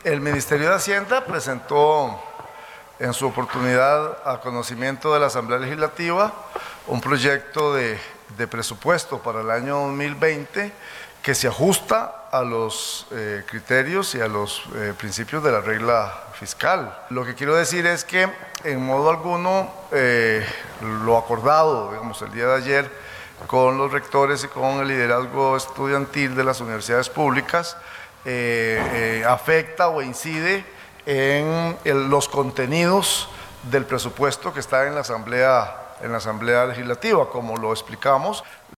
El Ministerio de Hacienda presentó en su oportunidad a conocimiento de la Asamblea Legislativa un proyecto de presupuesto para el año 2020 que se ajusta a los criterios y a los principios de la regla fiscal. Lo que quiero decir es que en modo alguno lo acordado, digamos, el día de ayer con los rectores y con el liderazgo estudiantil de las universidades públicas afecta o incide en los contenidos del presupuesto que está en la Asamblea Legislativa, como lo explicamos.